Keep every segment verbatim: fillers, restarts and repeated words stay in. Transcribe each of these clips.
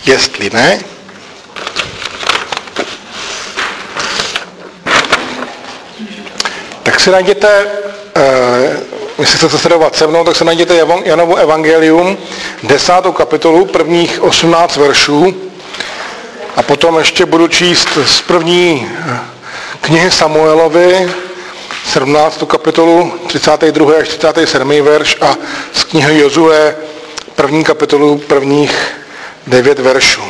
Jestli ne, tak si najděte, jestli chcete sledovat se mnou, tak si najděte Janovo evangelium, desátou kapitolu, prvních osmnáct veršů a potom ještě budu číst z první knihy Samuelovi, sedmnáctou kapitolu, třicátý druhý až třicátý sedmý verš a z knihy Jozue, první kapitolu, prvních devět veršů.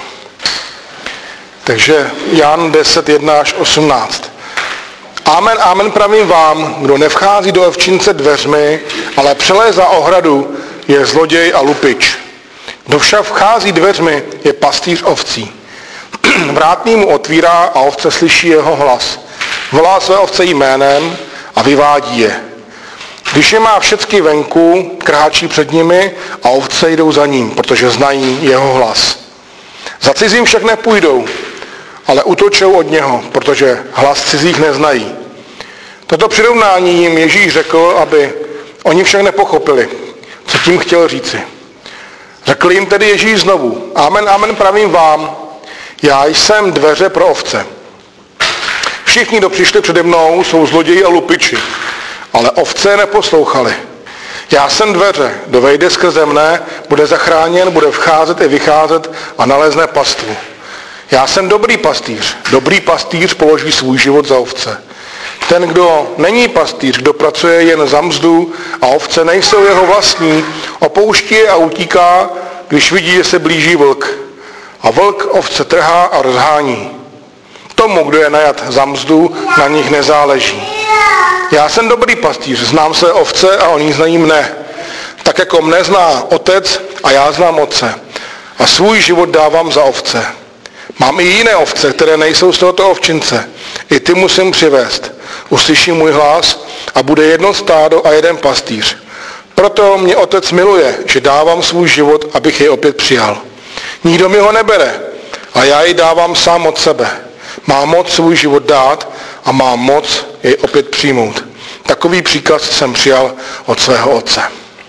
Takže Jan deset, jedna až osmnáct. Amen, amen pravím vám, kdo nevchází do ovčince dveřmi, ale přelézá ohradu, je zloděj a lupič. Kdo však vchází dveřmi, je pastýř ovcí. Vrátný mu otvírá a ovce slyší jeho hlas. Volá své ovce jménem a vyvádí je. Když je má všecky venku, kráčí před nimi a ovce jdou za ním, protože znají jeho hlas. Za cizím však nepůjdou, ale utočou od něho, protože hlas cizích neznají. Toto přirovnání jim Ježíš řekl, aby oni však nepochopili, co tím chtěl říci. Řekl jim tedy Ježíš znovu, amen, amen pravím vám, já jsem dveře pro ovce. Všichni, kdo přišli přede mnou, jsou zloději a lupiči, ale ovce neposlouchali. Já jsem dveře, kdo vejde skrze mne, bude zachráněn, bude vcházet i vycházet a nalezne pastvu. Já jsem dobrý pastýř. Dobrý pastýř položí svůj život za ovce. Ten, kdo není pastýř, kdo pracuje jen za mzdu a ovce nejsou jeho vlastní, opouští je a utíká, když vidí, že se blíží vlk. A vlk ovce trhá a rozhání. Tomu, kdo je najat za mzdu, na nich nezáleží. Já jsem dobrý pastýř, znám své ovce a oni znají mne. Tak jako mne zná otec a já znám otce. A svůj život dávám za ovce. Mám i jiné ovce, které nejsou z tohoto ovčince. I ty musím přivést. Uslyší můj hlas a bude jedno stádo a jeden pastýř. Proto mě otec miluje, že dávám svůj život, abych jej opět přijal. Nikdo mi ho nebere, a já jej dávám sám od sebe. Mám moc svůj život dát a mám moc jej opět přijmout. Takový příkaz jsem přijal od svého otce.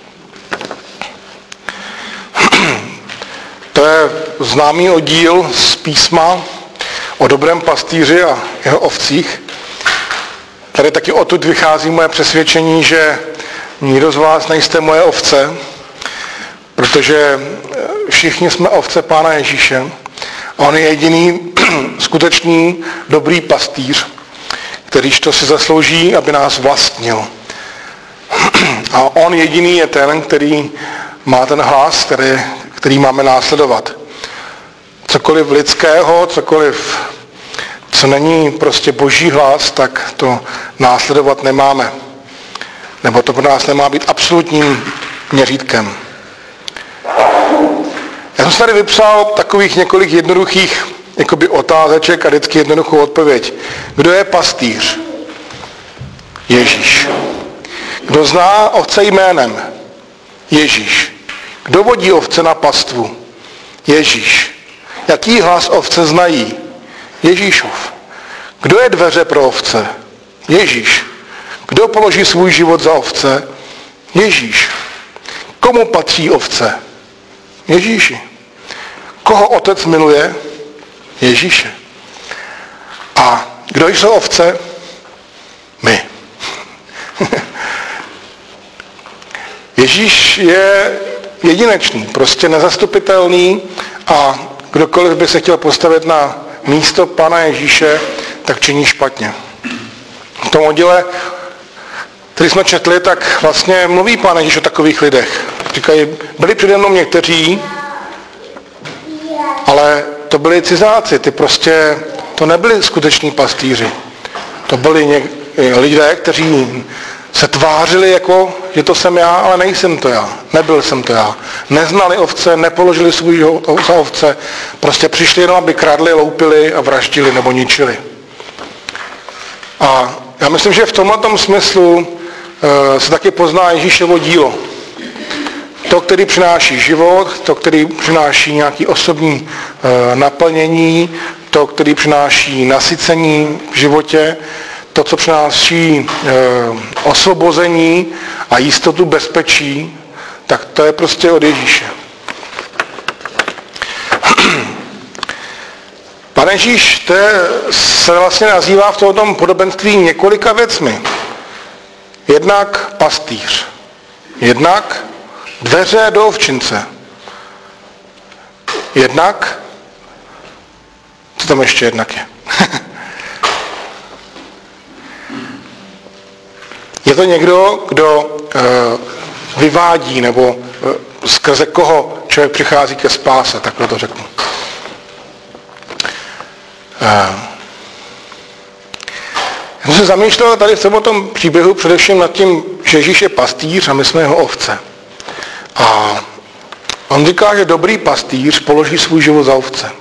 To je známý oddíl z písma o dobrém pastýři a jeho ovcích. Tady taky odtud vychází moje přesvědčení, že nikdo z vás nejste moje ovce, protože všichni jsme ovce Pána Ježíše. A on je jediný skutečný dobrý pastýř, kterýž to si zaslouží, aby nás vlastnil. A on jediný je ten, který má ten hlas, který, který máme následovat. Cokoliv lidského, cokoliv, co není prostě boží hlas, tak to následovat nemáme. Nebo to pro nás nemá být absolutním měřítkem. Já jsem tady vypsal takových několik jednoduchých jakoby otázeček a vždycky jednoduchou odpověď. Kdo je pastýř? Ježíš. Kdo zná ovce jménem? Ježíš. Kdo vodí ovce na pastvu? Ježíš. Jaký hlas ovce znají? Ježíšův. Kdo je dveře pro ovce? Ježíš. Kdo položí svůj život za ovce? Ježíš. Komu patří ovce? Ježíši. Koho otec miluje? Ježíše. A kdo jsou ovce? My. Ježíš je jedinečný, prostě nezastupitelný a kdokoliv by se chtěl postavit na místo Pána Ježíše, tak činí špatně. V tom oddíle, který jsme četli, tak vlastně mluví Pán Ježíš o takových lidech. Říkají, byli přede mnou někteří, ale to byli cizáci, ty prostě, to nebyli skuteční pastýři. To byli něk, lidé, kteří se tvářili jako, že to jsem já, ale nejsem to já. Nebyl jsem to já. Neznali ovce, nepoložili svůj život za ovce, prostě přišli jenom, aby kradli, loupili a vraždili nebo ničili. A já myslím, že v tomto smyslu uh, se taky pozná Ježíšovo dílo. To, který přináší život, to, který přináší nějaký osobní uh, naplnění, to, který přináší nasycení v životě, to, co přináší e, osvobození a jistotu bezpečí, tak to je prostě od Ježíše. Pane Ježíš, to je, se vlastně nazývá v tomto podobenství několika věcmi. Jednak pastýř, jednak dveře do ovčince, jednak, co tam ještě jednak je? Je to někdo, kdo e, vyvádí, nebo e, skrze koho člověk přichází ke spáse, takhle to řeknu. E, já jsem se zamýšlel tady v tom příběhu především nad tím, že Ježíš je pastýř a my jsme jeho ovce. A on říká, že dobrý pastýř položí svůj život za ovce.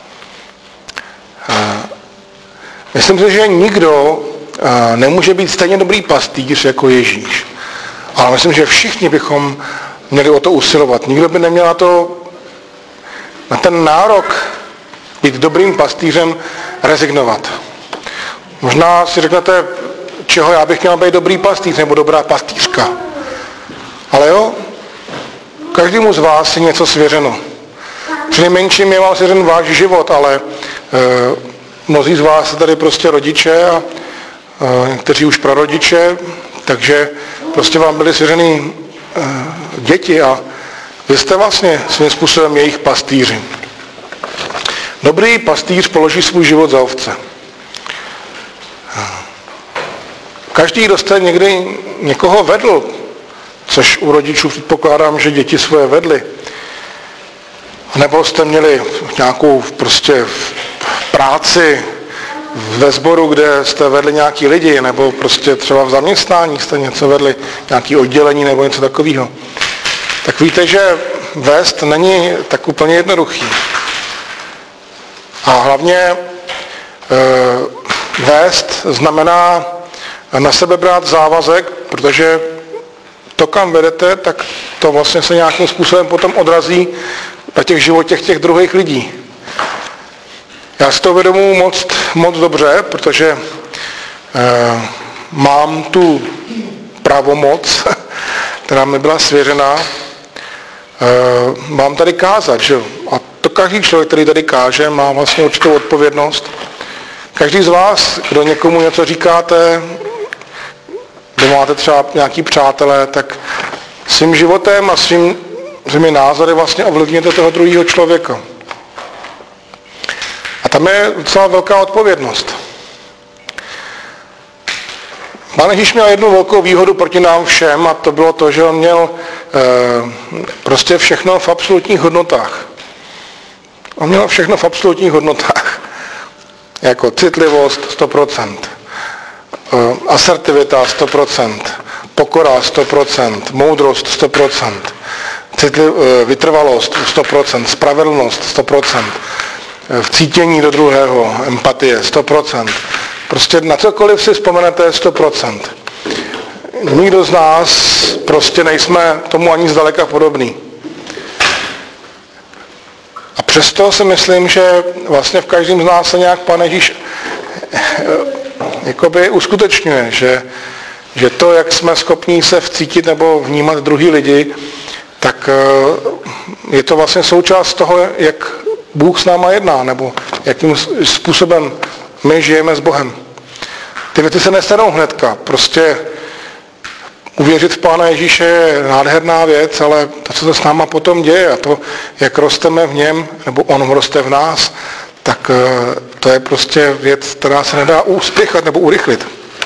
E, myslím si, že nikdo nemůže být stejně dobrý pastýř jako Ježíš. Ale myslím, že všichni bychom měli o to usilovat. Nikdo by neměl na to, na ten nárok být dobrým pastýřem rezignovat. Možná si řeknete, čeho já bych měl být dobrý pastýř nebo dobrá pastýřka. Ale jo, každému z vás je něco svěřeno. Přinejmenším je vám svěřen váš život, ale e, mnozí z vás tady prostě rodiče a někteří už prarodiče, takže prostě vám byly svěřeny děti a vy jste vlastně svým způsobem jejich pastýři. Dobrý pastýř položí svůj život za ovce. Každý, kdo jste někdy někoho vedl, což u rodičů předpokládám, že děti svoje vedly, nebo jste měli nějakou prostě práci, ve sboru, kde jste vedli nějaký lidi, nebo prostě třeba v zaměstnání jste něco vedli, nějaké oddělení nebo něco takového, tak víte, že vést není tak úplně jednoduchý. A hlavně e, vést znamená na sebe brát závazek, protože to, kam vedete, tak to vlastně se nějakým způsobem potom odrazí na těch životech těch druhých lidí. Já si to uvědomuji moc, moc dobře, protože e, mám tu pravomoc, která mi byla svěřena, e, mám tady kázat, že? A to každý člověk, který tady káže, má vlastně určitou odpovědnost. Každý z vás, kdo někomu něco říkáte, kdo máte třeba nějaký přátelé, tak svým životem a svým, svými názory vlastně ovlivníte toho druhého člověka. A tam je docela velká odpovědnost. Pán Ježíš měl jednu velkou výhodu proti nám všem a to bylo to, že on měl e, prostě všechno v absolutních hodnotách. On měl všechno v absolutních hodnotách. Jako citlivost sto procent, e, asertivita sto procent, pokora sto procent, moudrost sto procent, citli, e, vytrvalost sto procent, spravedlnost sto procent, v cítění do druhého, empatie sto procent. Prostě na cokoliv si vzpomenete sto procent. Nikdo z nás prostě nejsme tomu ani zdaleka podobný. A přesto si myslím, že vlastně v každém z nás se nějak Pán Ježíš jakoby uskutečňuje, že, že to, jak jsme schopní se vcítit nebo vnímat druhý lidi, tak je to vlastně součást toho, jak Bůh s náma jedná, nebo jakým způsobem my žijeme s Bohem. Ty věci se nestanou hnedka. Prostě uvěřit v Pána Ježíše je nádherná věc, ale to, co se s náma potom děje a to, jak rosteme v něm, nebo on roste v nás, tak to je prostě věc, která se nedá uspěchat nebo urychlit.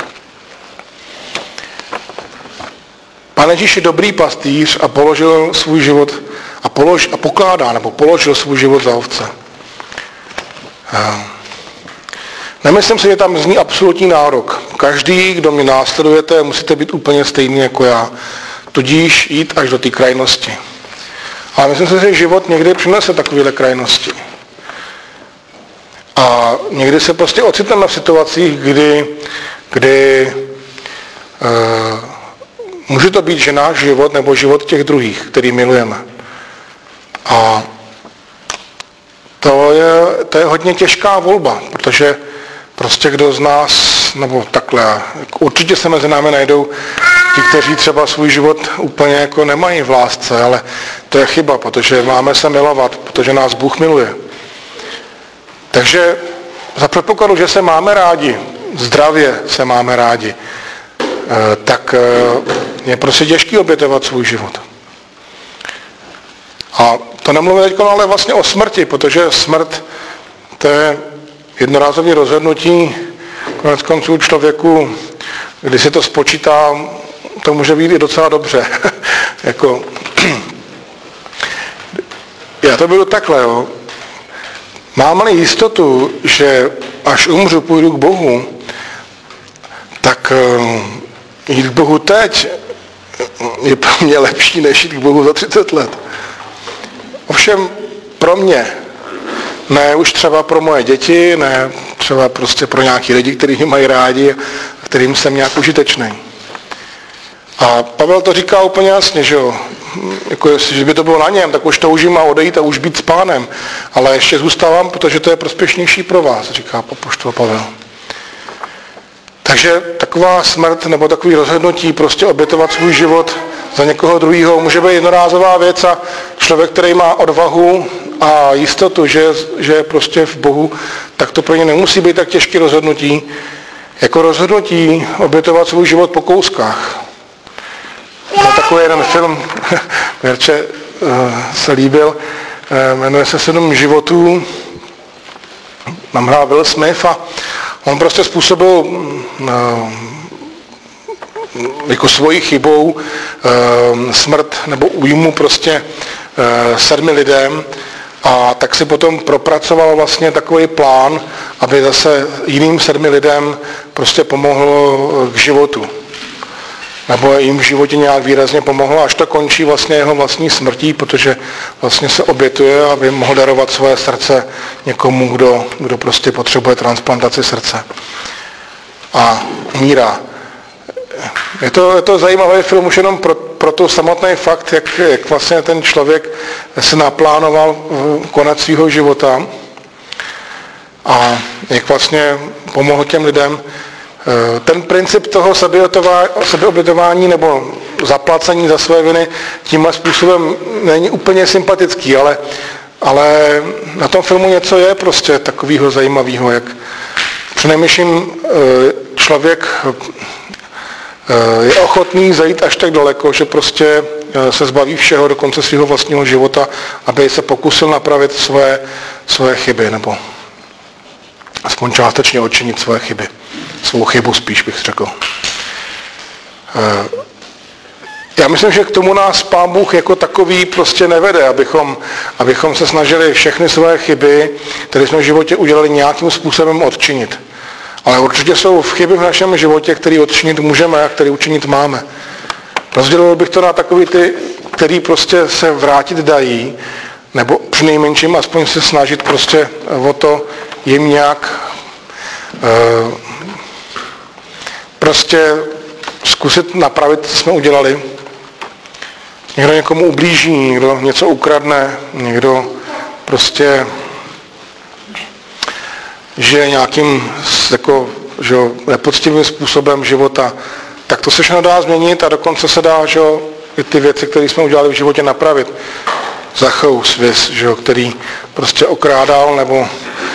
Pán Ježíš je dobrý pastýř a položil svůj život a, polož, a pokládá, nebo položil svůj život za ovce. Nemyslím si, že tam zní absolutní nárok. Každý, kdo mě následujete, musíte být úplně stejný jako já. Tudíž jít až do té krajnosti. Ale myslím si, že život někdy přinese takovéhle krajnosti. A někdy se prostě ocitneme v situacích, kdy, kdy uh, může to být, že náš život nebo život těch druhých, který milujeme. A to je, to je hodně těžká volba, protože prostě kdo z nás, nebo takhle, určitě se mezi námi najdou ti, kteří třeba svůj život úplně jako nemají v lásce, ale to je chyba, protože máme se milovat, protože nás Bůh miluje. Takže za předpokladu, že se máme rádi, zdravě se máme rádi, tak je prostě těžký obětovat svůj život. A to nemluvím teď ale vlastně o smrti, protože smrt to je jednorázové rozhodnutí, konec konců člověku, když se to spočítá, to může být i docela dobře. jako, já to budu takhle, jo. Mám-li jistotu, že až umřu, půjdu k Bohu, tak jít k Bohu teď je pro mě lepší, než jít k Bohu za třicet let. Ovšem pro mě, ne už třeba pro moje děti, ne třeba prostě pro nějaký lidi, kteří mě mají rádi a kterým jsem nějak užitečný. A Pavel to říká úplně jasně, že jo, jako jestli by to bylo na něm, tak už toužím a odejít a už být s Pánem, ale ještě zůstávám, protože to je prospěšnější pro vás, říká apoštol Pavel. Takže taková smrt nebo takový rozhodnutí prostě obětovat svůj život za někoho druhého může být jednorázová věc a člověk, který má odvahu a jistotu, že, že je prostě v Bohu, tak to pro ně nemusí být tak těžké rozhodnutí, jako rozhodnutí obětovat svůj život po kouskách. Byl takový jeden film, Věrče se líbil, jmenuje se Sedm životů, tam hrál Will Smith a on prostě způsobil jako svojí chybou smrt nebo újmu prostě sedmi lidem a tak si potom propracoval vlastně takový plán, aby zase jiným sedmi lidem prostě pomohl k životu. Nebo jim v životě nějak výrazně pomohlo, až to končí vlastně jeho vlastní smrtí, protože vlastně se obětuje, aby mohl darovat svoje srdce někomu, kdo, kdo prostě potřebuje transplantaci srdce. A umírá. Je to, je to zajímavý film už jenom pro, pro to samotný fakt, jak, jak vlastně ten člověk se naplánoval konec svého života a jak vlastně pomohl těm lidem. Ten princip toho sebeobětování nebo zaplacení za své viny tímhle způsobem není úplně sympatický, ale, ale na tom filmu něco je prostě takového zajímavého, jak přinejmenším člověk je ochotný zajít až tak daleko, že prostě se zbaví všeho do konce svého vlastního života, aby se pokusil napravit svoje, svoje chyby, nebo aspoň částečně odčinit svoje chyby. Svou chybu spíš bych řekl. Já myslím, že k tomu nás Pán Bůh jako takový prostě nevede, abychom, abychom se snažili všechny své chyby, které jsme v životě udělali, nějakým způsobem odčinit. Ale určitě jsou chyby v našem životě, které odčinit můžeme a které učinit máme. Rozdělil bych to na takový ty, který prostě se vrátit dají, nebo přinejmenším aspoň se snažit prostě o to jim nějak uh, prostě zkusit napravit, co jsme udělali. Někdo někomu ublíží, někdo něco ukradne, někdo prostě žije nějakým jako, že, nepoctivým způsobem života, tak to se všechno dá změnit a dokonce se dá, že, i ty věci, které jsme udělali v životě, napravit. Zacheus, viz, že, který prostě okrádal nebo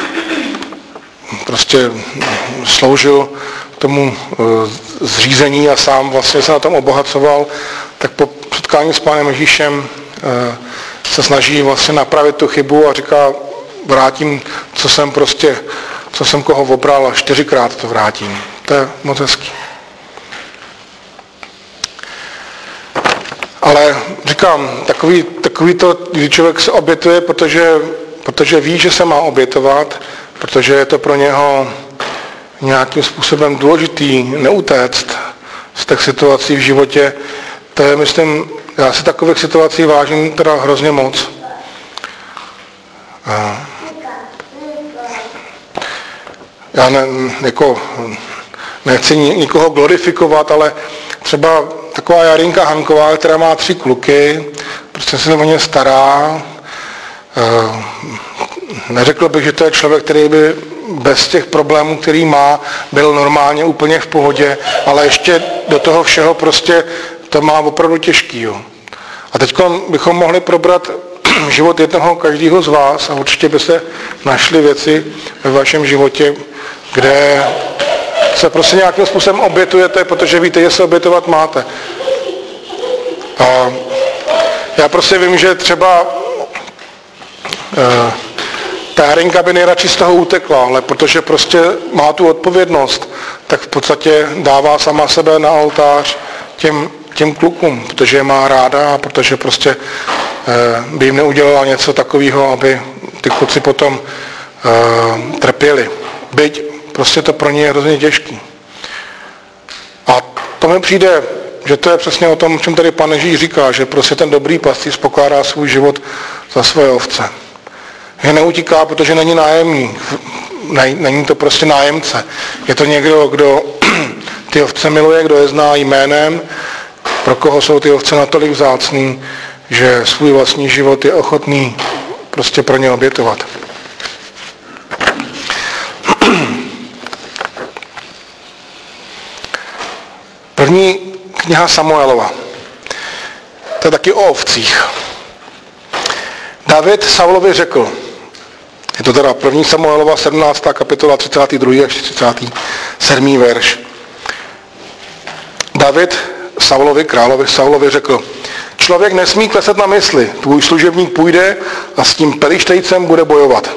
prostě sloužil tomu zřízení a sám vlastně se na tom obohacoval, tak po setkání s Pánem Ježíšem se snaží vlastně napravit tu chybu a říká, vrátím, co jsem prostě, co jsem koho obral a čtyřikrát to vrátím. To je moc hezký. Ale říkám, takový, takový to, když člověk se obětuje, protože, protože ví, že se má obětovat, protože je to pro něho nějakým způsobem důležitý neutéct z těch situací v životě, to je, myslím, já si takových situací vážím teda hrozně moc. Já ne, jako, nechci nikoho glorifikovat, ale třeba taková Jarinka Hanková, která má tři kluky, prostě se o ně stará. Neřekl bych, že to je člověk, který by bez těch problémů, který má, byl normálně úplně v pohodě, ale ještě do toho všeho prostě to má opravdu těžký. Jo. A teď bychom mohli probrat život jednoho každého z vás a určitě by se našly věci ve vašem životě, kde se prostě nějakým způsobem obětujete, protože víte, že se obětovat máte. A já prostě vím, že třeba uh, ta Herinka by nejradši z toho utekla, ale protože prostě má tu odpovědnost, tak v podstatě dává sama sebe na oltář těm, těm klukům, protože je má ráda a protože prostě uh, by jim neudělala něco takového, aby ty kluci potom uh, trpěli. Byť prostě to pro ně je hrozně těžký. A to mi přijde, že to je přesně o tom, o čem tady Pán Ježíš říká, že prostě ten dobrý pastýř pokládá svůj život za svoje ovce. Že neutíká, protože není nájemník. Není to prostě nájemce. Je to někdo, kdo ty ovce miluje, kdo je zná jménem, pro koho jsou ty ovce natolik vzácný, že svůj vlastní život je ochotný prostě pro ně obětovat. První kniha Samuelova. To je taky o ovcích. David Saulovi řekl, je to teda první Samuelova sedmnáctá kapitola třicátý druhý až třicátý sedmý verš. David Saulovi, královi Saulovi řekl, člověk nesmí klesat na mysli, tvůj služebník půjde a s tím pelištejcem bude bojovat.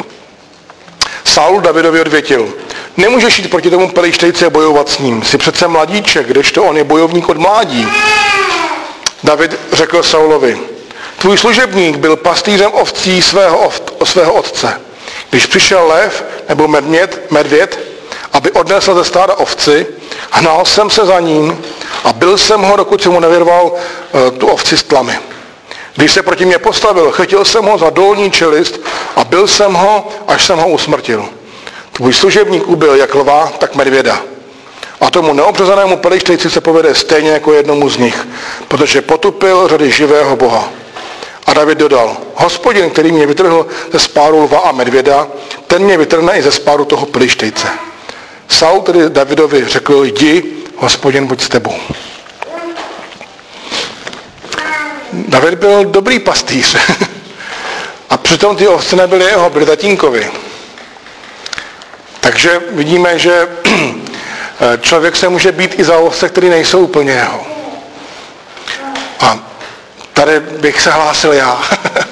Saul Davidovi odvětil, nemůžeš jít proti tomu pelištejci a bojovat s ním, jsi přece mladíček, kdežto on je bojovník od mládí. David řekl Saulovi, tvůj služebník byl pastýřem ovcí svého, ov, svého otce. Když přišel lev nebo medvěd, medvěd, aby odnesl ze stáda ovci, hnal jsem se za ním a byl jsem ho, dokud jsem mu nevyrval uh, tu ovci z tlamy. Když se proti mě postavil, chytil jsem ho za dolní čelist a byl jsem ho, až jsem ho usmrtil. Tvůj služebník ubil jak lva, tak medvěda. A tomu neobřezanému pelištejci se povede stejně jako jednomu z nich, protože potupil řady živého Boha. A David dodal, Hospodin, který mě vytrhl ze spáru lva a medvěda, ten mě vytrhne i ze spáru toho pelištejce. Saul tedy Davidovi řekl, jdi, Hospodin, buď s tebou. David byl dobrý pastýř. A přitom ty ovce nebyly jeho, byly tatínkovi. Takže vidíme, že člověk se může být i za ovce, které nejsou úplně jeho. A tady bych se hlásil já.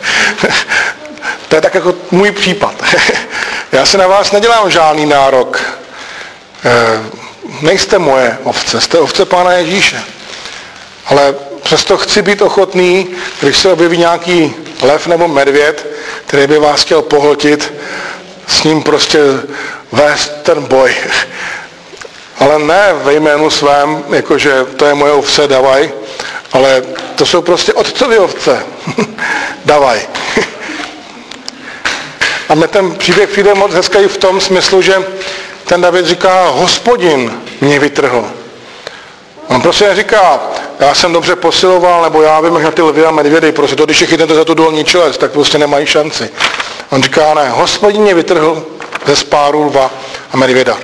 To je tak jako můj případ. Já se na vás nedělám žádný nárok. Nejste moje ovce, jste ovce Pána Ježíše. Ale přesto chci být ochotný, když se objeví nějaký lev nebo medvěd, který by vás chtěl pohltit, s ním prostě vést ten boj. Ale ne ve jménu svém, jakože to je moje ovce, davaj, ale to jsou prostě otcovy ovce. Davaj. A mě ten příběh přijde moc hezký v tom smyslu, že ten David říká, Hospodin mě vytrhl. On prostě neříká, já jsem dobře posiloval, nebo já vím, jak na ty lvy a medvědy, prostě to, když je chytnete za tu dolní čelest, tak prostě nemají šanci. On říká, ne, Hospodin mě vytrhl ze spáru lva a medvěda.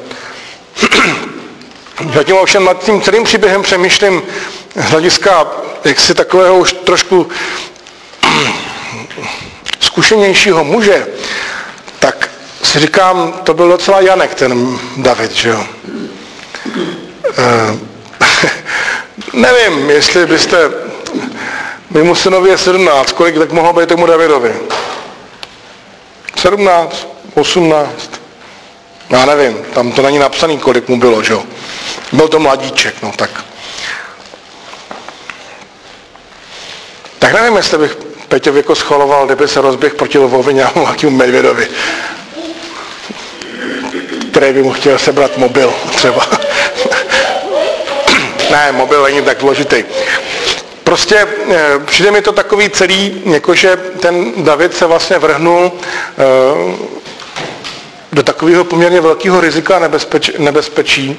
Zatím ovšem nad tím celým příběhem přemýšlím z hlediska jaksi takového už trošku zkušenějšího muže, tak si říkám, to byl docela Janek, ten David, že jo. E, nevím, jestli byste, mému synovi je sedmnáct, kolik tak mohlo být tomu Davidovi? sedmnáct, osmnáct, já nevím, tam to není napsaný, kolik mu bylo, že jo. Byl to mladíček, no tak. Tak nevím, jestli bych Peťovi jako schvaloval, kdyby se rozběh proti lvovi nějakému medvědovi, který by mu chtěl sebrat mobil třeba. Ne, mobil není tak důležitý. Prostě přijde mi to takový celý, jakože ten David se vlastně vrhnul do takového poměrně velkého rizika nebezpeč, nebezpečí.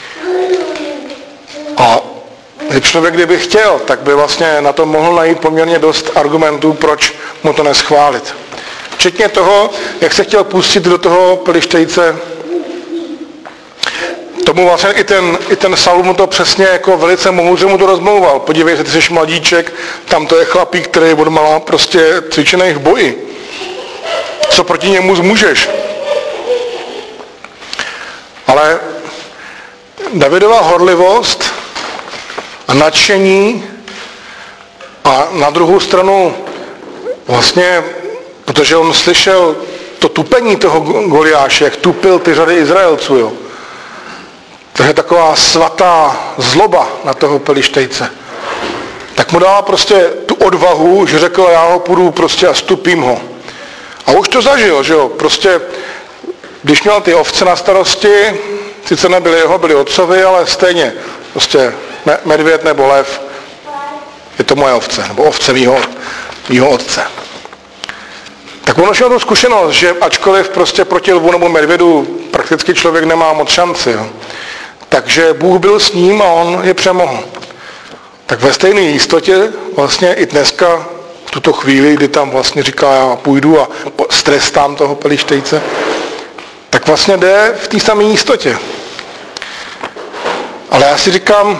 A člověk, kdyby chtěl, tak by vlastně na to mohl najít poměrně dost argumentů, proč mu to neschválit. Včetně toho, jak se chtěl pustit do toho pelištejce, tomu vlastně i ten, i ten Saul mu to přesně jako velice moudře mu to rozmlouval. Podívej se, ty jsi mladíček, tam to je chlapík, který je odmala prostě cvičený v boji. Co proti němu zmůžeš? Ale Davidova horlivost a nadšení a na druhou stranu vlastně, protože on slyšel to tupení toho Goliáše, jak tupil ty řady Izraelců, jo. To je taková svatá zloba na toho Pelištejce. Tak mu dala prostě tu odvahu, že řekl, já ho půjdu prostě a stupím ho. A už to zažil, že jo, prostě, když měl ty ovce na starosti, sice nebyly jeho, byly otcovi, ale stejně, prostě medvěd nebo lev, je to moje ovce, nebo ovce mýho, mýho otce. Tak on měl tu zkušenost, že ačkoliv prostě proti lvu nebo medvědu prakticky člověk nemá moc šanci, jo. Takže Bůh byl s ním a on je přemohl. Tak ve stejné jistotě vlastně i dneska, v tuto chvíli, kdy tam vlastně říká, já půjdu a strestám toho Pelištejce, tak vlastně jde v té samé jistotě. Ale já si říkám,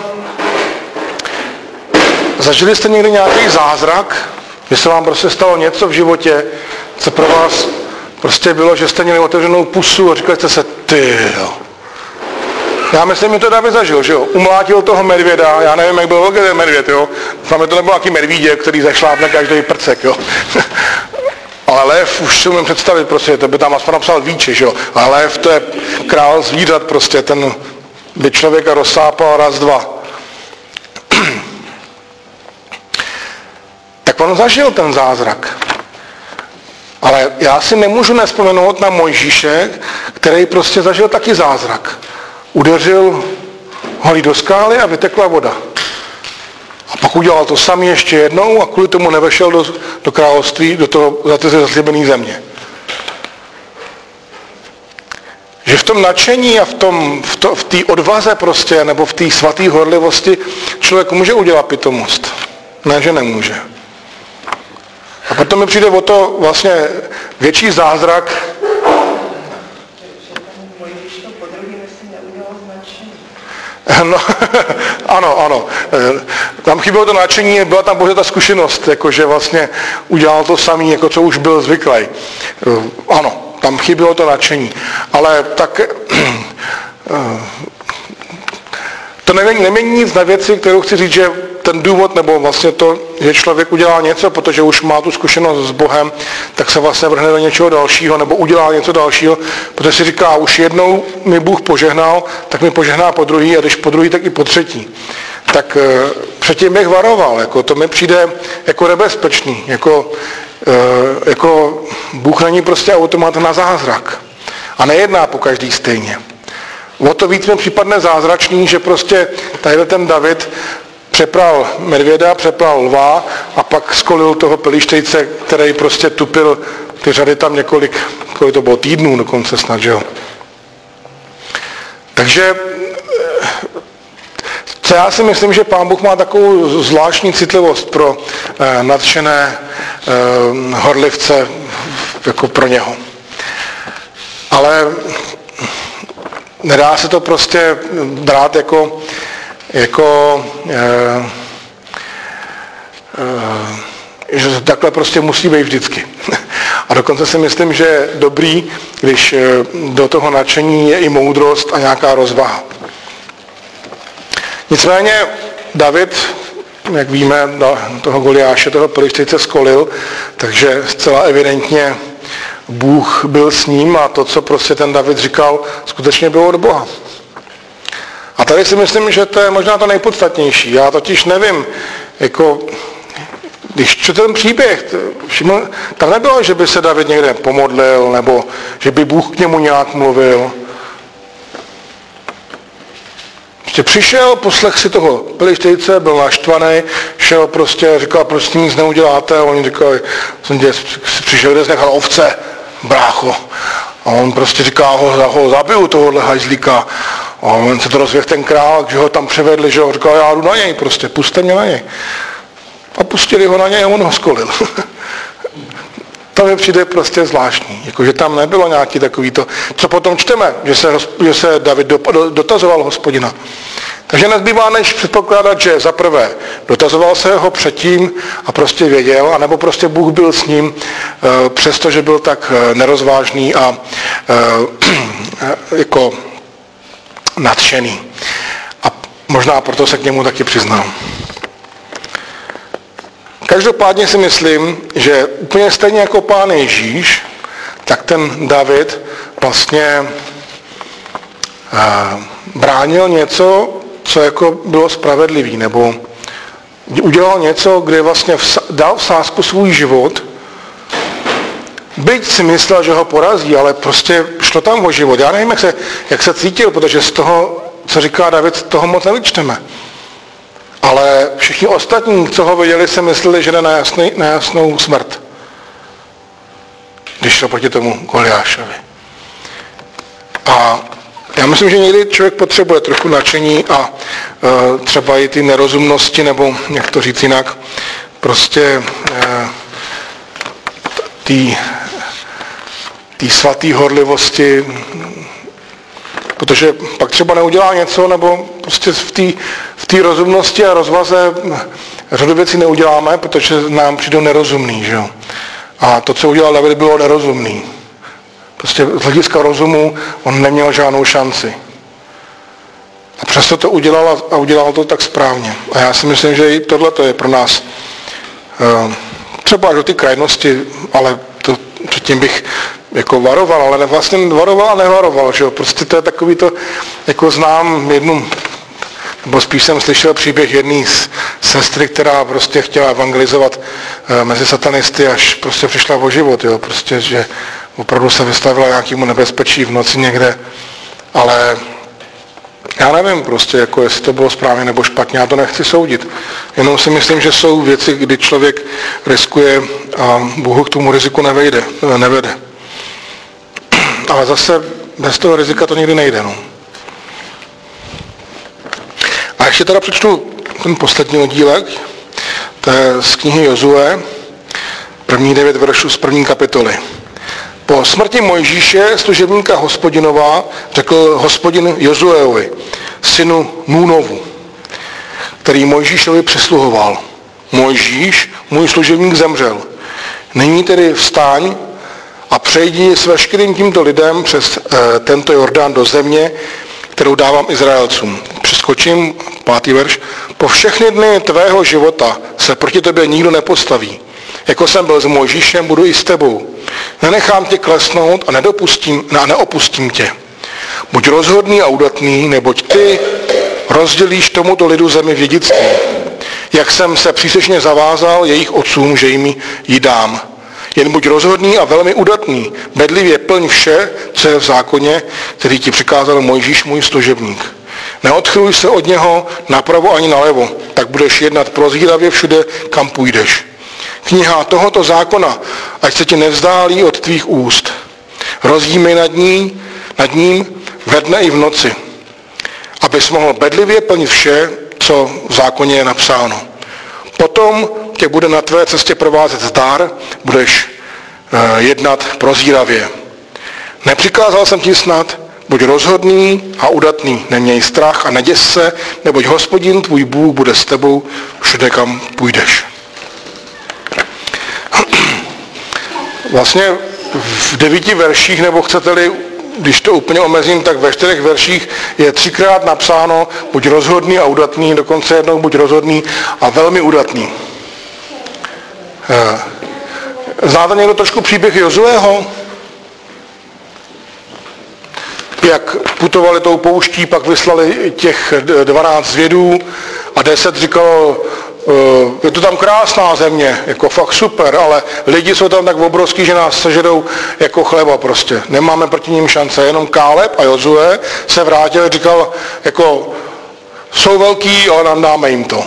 zažili jste někdy nějaký zázrak, že se vám prostě stalo něco v životě, co pro vás prostě bylo, že jste měli otevřenou pusu a říkali jste se, ty jo. Já myslím, že to David zažil, že jo. Umlátil toho medvěda, já nevím, jak byl velký ten medvěd, jo. Tam to nebyl nějaký medvídě, který zašlápne každý prcek, jo. Ale lev, už si umím představit, prostě, to by tam aspoň napsal víče, že jo. Ale lev, to je král zvířat, prostě, ten by člověka rozsápal raz, dva. Tak on zažil ten zázrak. Ale já si nemůžu nevzpomenout na Mojžíše, který prostě zažil taky zázrak. Udeřil holí do skály a vytekla voda. A pak udělal to sami ještě jednou a kvůli tomu nevešel do, do království, do toho za ty zaslíbené země. Že v tom nadšení a v tom, v to, v té odvaze prostě, nebo v té svaté horlivosti člověk může udělat pitomost. Ne, že nemůže. A potom mi přijde o to vlastně větší zázrak. No, ano, ano. Tam chybělo to nadšení, byla tam bože ta zkušenost, jakože vlastně udělal to samý, jako co už byl zvyklý. Ano, tam chybělo to nadšení. Ale tak to nemění, nemění nic na věci, kterou chci říct, že ten důvod, nebo vlastně to, že člověk udělá něco, protože už má tu zkušenost s Bohem, tak se vlastně vrhne do něčeho dalšího, nebo udělá něco dalšího, protože si říká, už jednou mi Bůh požehnal, tak mi požehná po druhý, a když po druhý, tak i po třetí. Tak e, předtím bych varoval, jako, to mi přijde jako nebezpečný, jako, e, jako Bůh není prostě automat na zázrak a nejedná po každý stejně. O to víc mi připadne zázračný, že prostě tady ten David přepral medvěda, přepral lva a pak skolil toho Pelištejce, který prostě tupil ty řady tam několik, kolik to bylo týdnů dokonce snad, že jo. Takže co já si myslím, že Pán Bůh má takovou zvláštní citlivost pro eh, nadšené eh, horlivce jako pro něho. Ale nedá se to prostě brát jako jako eh, eh, že takhle prostě musí být vždycky. A dokonce si myslím, že je dobrý, když do toho nadšení je i moudrost a nějaká rozvaha. Nicméně David, jak víme, toho Goliáše, toho Pelištejce skolil, takže zcela evidentně Bůh byl s ním a to, co prostě ten David říkal, skutečně bylo od Boha. A tady si myslím, že to je možná to nejpodstatnější. Já totiž nevím, jako, když čtu ten příběh, všiml, tam nebylo, že by se David někde pomodlil, nebo že by Bůh k němu nějak mluvil. Prostě přišel, poslech si toho Pelištejce, byl naštvaný, šel prostě, říkal, proč s tím nic neuděláte, a oni říkali, jsem tě přišel, kde jsi nechal ovce, brácho. A on prostě říká, ho, ho zabiju tohohle hajzlíka. A on se to rozvěch ten král, že ho tam převedli, že ho říkal, já jdu na něj, prostě puste mě na něj. A pustili ho na něj a on ho skolil. To mi přijde prostě zvláštní, jakože tam nebylo nějaký takový to, co potom čteme, že se, že se David dotazoval Hospodina. Takže nezbývá než předpokládat, že za prvé dotazoval se ho předtím a prostě věděl, anebo prostě Bůh byl s ním, přestože byl tak nerozvážný a jako nadšený. A možná proto se k němu taky přiznal. Každopádně si myslím, že úplně stejně jako Pán Ježíš, tak ten David vlastně bránil něco, co jako bylo spravedlivý, nebo udělal něco, kde vlastně dal v sázku svůj život, byť si myslel, že ho porazí, ale prostě šlo tam o život. Já nevím, jak se, jak se cítil, protože z toho, co říká David, toho moc nevyčteme. Ale všichni ostatní, co ho viděli, si mysleli, že jde na, jasný, na jasnou smrt, když šel proti tomu Goliášovi. A já myslím, že někdy člověk potřebuje trochu nadšení a e, třeba i ty nerozumnosti, nebo jak to říct jinak, prostě e, ty svatý horlivosti, protože pak třeba neudělá něco, nebo prostě v té v té rozumnosti a rozvaze řadu věcí neuděláme, protože nám přijdou nerozumný, že jo. A to, co udělal David, bylo nerozumný. Prostě z hlediska rozumu on neměl žádnou šanci. A přesto to udělal a udělal to tak správně. A já si myslím, že i tohle je pro nás třeba až do ty krajnosti, ale to, tím bych jako varoval, ale ne, vlastně varoval a nevaroval, že jo. Prostě to je takový to, jako znám jednu, nebo spíš jsem slyšel příběh jedné sestry, která prostě chtěla evangelizovat mezi satanisty, až prostě přišla o život, jo. Prostě, že opravdu se vystavila nějakému nebezpečí v noci někde, ale já nevím prostě, jako jestli to bylo správně nebo špatně, já to nechci soudit. Jenom si myslím, že jsou věci, kdy člověk riskuje a Bůh k tomu riziku nevejde, nevede. Ale zase bez toho rizika to nikdy nejde. No. A ještě teda přečtu ten poslední oddílek, to je z knihy Jozue, první devět veršů z první kapitoly. Po smrti Mojžíše, služebníka Hospodinova, řekl Hospodin Jozueovi, synu Núnovu, který Mojžíšovi přisluhoval. Mojžíš, můj služebník, zemřel. Nyní tedy vstaň a přejdi s veškerým tímto lidem přes e, tento Jordán do země, kterou dávám Izraelcům. Přeskočím, pátý verš. Po všechny dny tvého života se proti tebe nikdo nepostaví. Jako jsem byl s Mojžíšem, budu i s tebou. Nenechám tě klesnout a nedopustím, a neopustím tě. Buď rozhodný a udatný, neboť ty rozdělíš tomuto lidu zemi v dědictví. Jak jsem se přísečně zavázal jejich otcům, že jim ji dám. Jen buď rozhodný a velmi udatný. Bedlivě plň vše, co je v zákoně, který ti přikázal Mojžíš, můj služebník. Neodchyluj se od něho napravo ani nalevo, tak budeš jednat prozíravě všude, kam půjdeš. Kniha tohoto zákona, ať se ti nevzdálí od tvých úst. Rozdímej nad, ní, nad ním ve dne i v noci, abys mohl bedlivě plnit vše, co v zákoně je napsáno. Potom tě bude na tvé cestě provázet zdar, budeš uh, jednat prozíravě. Nepřikázal jsem ti snad, buď rozhodný a udatný, neměj strach a neděs se, neboť Hospodin tvůj Bůh bude s tebou všude, kam půjdeš. Vlastně v devíti verších, nebo chcete-li, když to úplně omezím, tak ve čtyřech verších je třikrát napsáno buď rozhodný a udatný, dokonce jednou buď rozhodný a velmi udatný. Znáte někdo trošku příběh Jozueho? Jak putovali tou pouští, pak vyslali těch dvanáct zvědů a deset říkalo, je to tam krásná země, jako fakt super, ale lidi jsou tam tak obrovský, že nás sežerou jako chleba prostě. Nemáme proti ním šance. Jenom Káleb a Jozue se vrátili, říkal, jako jsou velký, ale nám dáme jim to.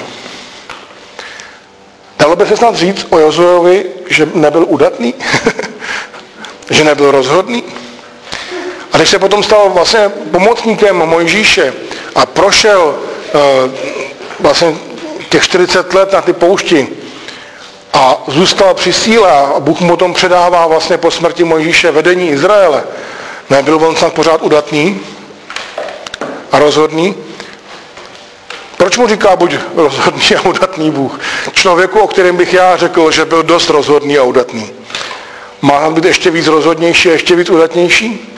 Dalo by se snad říct o Jozueovi, že nebyl udatný? Že nebyl rozhodný? A když se potom stal vlastně pomocníkem Mojžíše a prošel uh, vlastně těch čtyřicet let na ty poušti a zůstal při síle a Bůh mu tom předává vlastně po smrti Mojžíše vedení Izraele. Nebyl on snad pořád udatný a rozhodný? Proč mu říká buď rozhodný a udatný Bůh? Člověku, o kterém bych já řekl, že byl dost rozhodný a udatný. Má být ještě víc rozhodnější a ještě víc udatnější?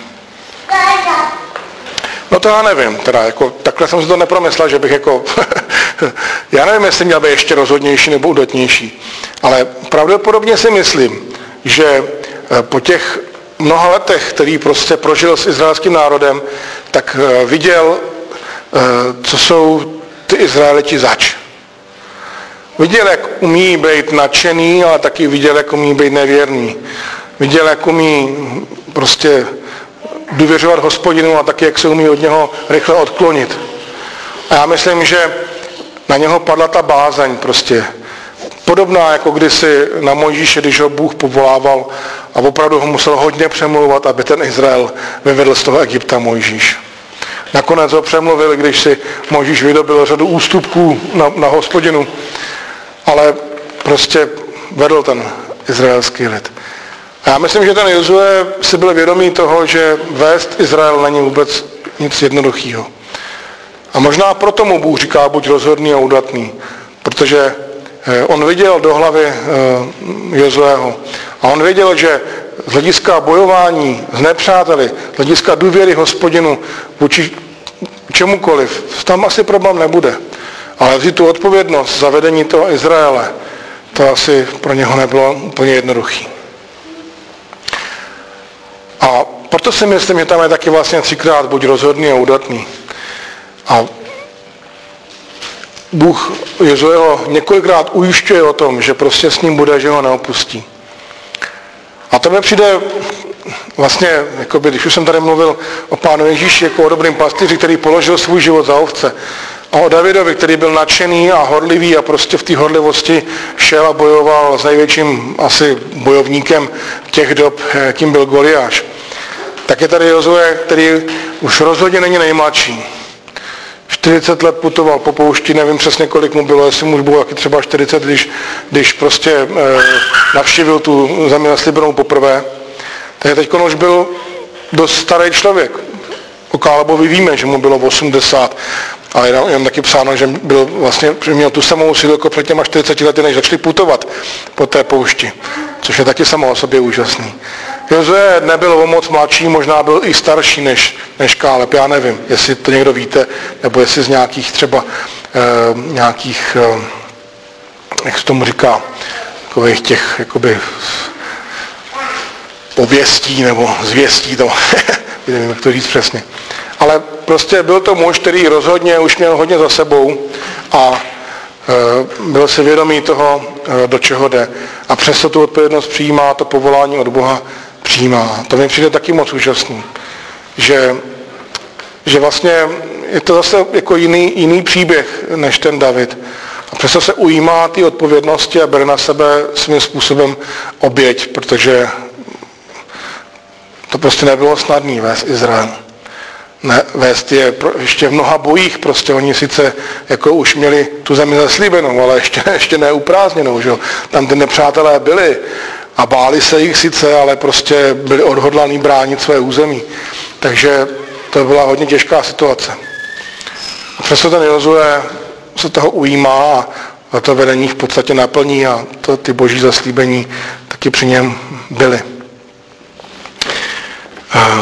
No to já nevím, teda jako, takhle jsem si to nepromyslel, že bych jako, já nevím, jestli měl být ještě rozhodnější nebo udatnější, ale pravděpodobně si myslím, že po těch mnoha letech, který prostě prožil s izraelským národem, tak viděl, co jsou ty Izraeliti zač. Viděl, jak umí být nadšený, ale taky viděl, jak umí být nevěrný. Viděl, jak umí prostě důvěřovat Hospodinu a taky, jak se umí od něho rychle odklonit. A já myslím, že na něho padla ta bázeň prostě. Podobná jako kdysi na Mojžíše, když ho Bůh povolával a opravdu ho musel hodně přemlouvat, aby ten Izrael vyvedl z toho Egypta Mojžíš. Nakonec ho přemluvil, když si Mojžíš vydobil řadu ústupků na, na Hospodinu, ale prostě vedl ten izraelský lid. A já myslím, že ten Jozue si byl vědomý toho, že vést Izrael není vůbec nic jednoduchého. A možná proto mu Bůh říká buď rozhodný a udatný, protože on viděl do hlavy Jozueho a on věděl, že z hlediska bojování s nepřáteli, z hlediska důvěry Hospodinu vůči čemukoliv, tam asi problém nebude. Ale vzít tu odpovědnost za vedení toho Izraele, to asi pro něho nebylo úplně jednoduché. A proto si myslím, že tam je taky vlastně třikrát buď rozhodný a udatný. A Bůh Jozueho několikrát ujišťuje o tom, že prostě s ním bude, že ho neopustí. A to mi přijde vlastně, jakoby, když už jsem tady mluvil o Pánu Ježíši jako o dobrým pastýři, který položil svůj život za ovce, a o Davidovi, který byl nadšený a horlivý a prostě v té horlivosti šel a bojoval s největším asi bojovníkem těch dob, kým byl Goliáš. Tak je tady Jozue, který už rozhodně není nejmladší. čtyřicet let putoval po poušti, nevím přesně, kolik mu bylo, jestli mu bylo taky třeba čtyřicet, když, když prostě e, navštívil tu zemi zaslíbenou poprvé. Takže teď už byl dost starý člověk. O Kálebovi víme, že mu bylo osmdesát, ale je tam taky psáno, že, byl vlastně, že měl tu samou sílu jako před těma čtyřiceti lety, než začali putovat po té poušti, což je taky samo o sobě úžasný. Jozue nebyl o moc mladší, možná byl i starší než, než Káleb, já nevím, jestli to někdo víte, nebo jestli z nějakých třeba eh, nějakých, eh, jak se tomu říká, takových těch jakoby pověstí nebo zvěstí, to, nevím, jak to říct přesně. Ale prostě byl to muž, který rozhodně už měl hodně za sebou a e, byl si vědomý toho, e, do čeho jde. A přesto tu odpovědnost přijímá, to povolání od Boha přijímá. To mi přijde taky moc úžasný. Že, že vlastně je to zase jako jiný, jiný příběh než ten David. A přesto se ujímá ty odpovědnosti a bere na sebe svým způsobem oběť, protože to prostě nebylo snadné vést Izrael. Ne, vést je ještě v mnoha bojích, prostě oni sice jako už měli tu zemi zaslíbenou, ale ještě, ještě neuprázněnou, že? Tam ty nepřátelé byli a báli se jich sice, ale prostě byli odhodlaní bránit své území. Takže to byla hodně těžká situace. A přesto ten Jozue se toho ujímá a to vedení v podstatě naplní a to, ty boží zaslíbení taky při něm byly. Uh.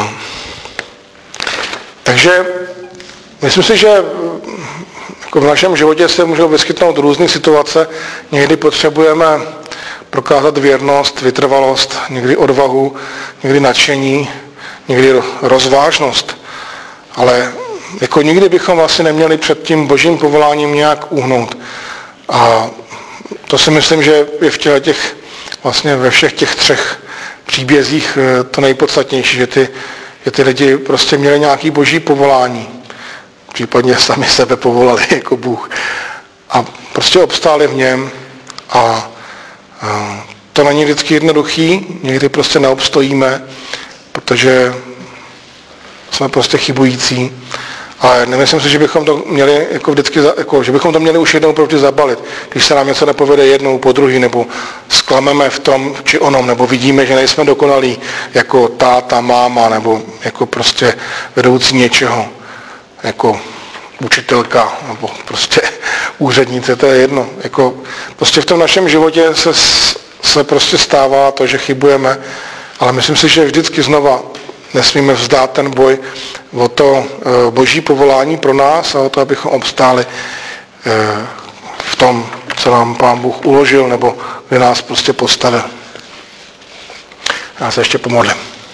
Takže myslím si, že jako v našem životě se můžou vyskytnout různé situace. Někdy potřebujeme prokázat věrnost, vytrvalost, někdy odvahu, někdy nadšení, někdy rozvážnost. Ale jako nikdy bychom vlastně neměli před tím božím povoláním nějak uhnout. A to si myslím, že je v těle těch, vlastně ve všech těch třech příbězích to nejpodstatnější, že ty že ty lidi prostě měli nějaký boží povolání. Případně sami sebe povolali jako Bůh. A prostě obstáli v něm. A, a to není vždycky jednoduchý. Někdy prostě neobstojíme, protože jsme prostě chybující. Ale nemyslím si, že bychom to měli jako vždycky, jako, že bychom to měli už jednou proti zabalit. Když se nám něco nepovede jednou po druhý, nebo zklameme v tom či onom, nebo vidíme, že nejsme dokonalí jako táta, máma, nebo jako prostě vedoucí něčeho, jako učitelka, nebo prostě úřednice, to je jedno. Jako, prostě v tom našem životě se, se prostě stává to, že chybujeme, ale myslím si, že vždycky znova nesmíme vzdát ten boj o to boží povolání pro nás a o to, abychom obstáli v tom, co nám Pán Bůh uložil, nebo kde nás prostě postavil. Já se ještě pomodlím.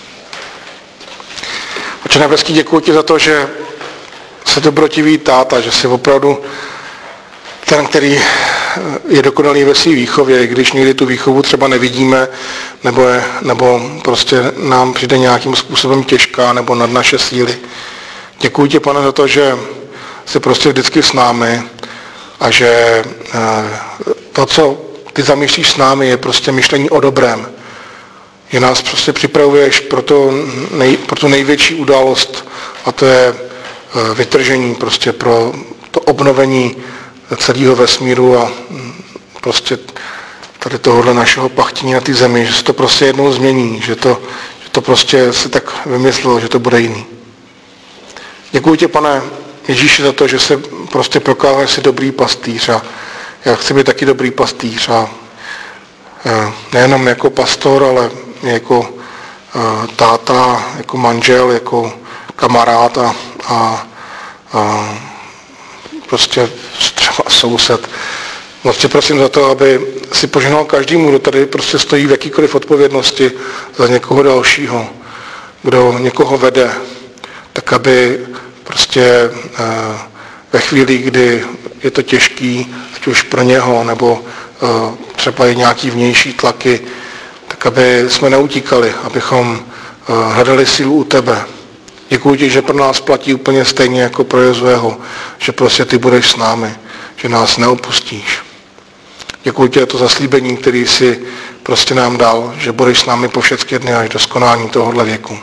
Otče nebeský, děkuji ti za to, že jsi dobrotivý táta, že jsi opravdu ten, který je dokonalý ve své výchově, i když někdy tu výchovu třeba nevidíme, nebo, je, nebo prostě nám přijde nějakým způsobem těžká, nebo nad naše síly. Děkuji ti, Pane, za to, že jsi prostě vždycky s námi a že to, co ty zamýšlíš s námi, je prostě myšlení o dobrém. Že nás prostě připravuješ pro, to nej, pro tu největší událost, a to je vytržení, prostě pro to obnovení celého vesmíru a prostě tady tohohle našeho pachtění na té zemi, že se to prostě jednou změní, že to, že to prostě si tak vymyslel, že to bude jiný. Děkuji tě, Pane Ježíši, za to, že se prostě prokázal, že jsi dobrý pastýř a já chci být taky dobrý pastýř a nejenom jako pastor, ale jako táta, jako manžel, jako kamarád a, a, a prostě třeba soused. Moc tě prosím za to, aby si požehnal každému, kdo tady prostě stojí v jakýkoliv odpovědnosti za někoho dalšího, kdo někoho vede, tak aby prostě ve chvíli, kdy je to těžký, ať už pro něho, nebo třeba i nějaký vnější tlaky, tak aby jsme neutíkali, abychom hledali sílu u tebe. Děkuji ti, že pro nás platí úplně stejně jako pro Jozueho, že prostě ty budeš s námi, že nás neopustíš. Děkuji ti za to zaslíbení, který jsi prostě nám dal, že budeš s námi po všechny dny až do skonání tohohle věku.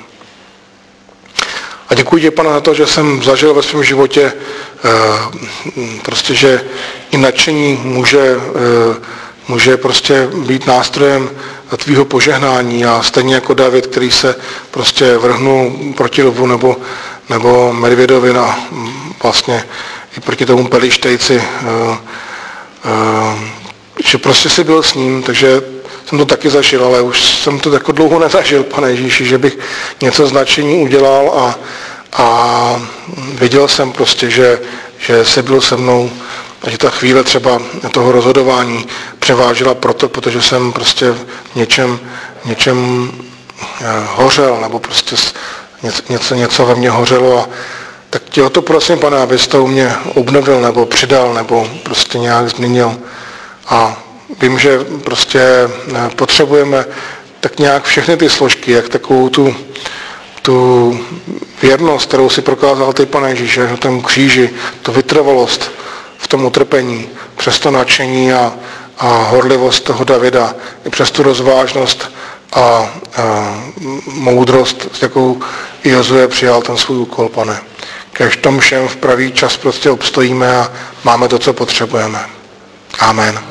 A děkuji ti, Pane, za to, že jsem zažil ve svém životě prostě, že i nadšení může, může prostě být nástrojem tvýho požehnání a stejně jako David, který se prostě vrhnul proti lvu nebo, nebo medvědovi na vlastně i proti tomu pelištejci, že prostě si byl s ním, takže jsem to taky zažil, ale už jsem to jako dlouho nezažil, Pane Ježíši, že bych něco značení udělal a, a věděl jsem prostě, že, že jsi byl se mnou a že ta chvíle třeba toho rozhodování převážila proto, protože jsem prostě v něčem, něčem hořel, nebo prostě něco, něco ve mně hořelo a tak tě o to prosím, Pane, abys to u mě obnovil, nebo přidal, nebo prostě nějak změnil. A vím, že prostě potřebujeme tak nějak všechny ty složky, jak takovou tu, tu věrnost, kterou si prokázal ty, Pane Ježíši, na tom kříži, tu vytrvalost v tom utrpení, přes to nadšení a, a horlivost toho Davida, i přes tu rozvážnost a, a moudrost, s jakou Jozue přijal ten svůj úkol, Pane. Kež tom všem v pravý čas prostě obstojíme a máme to, co potřebujeme. Amen.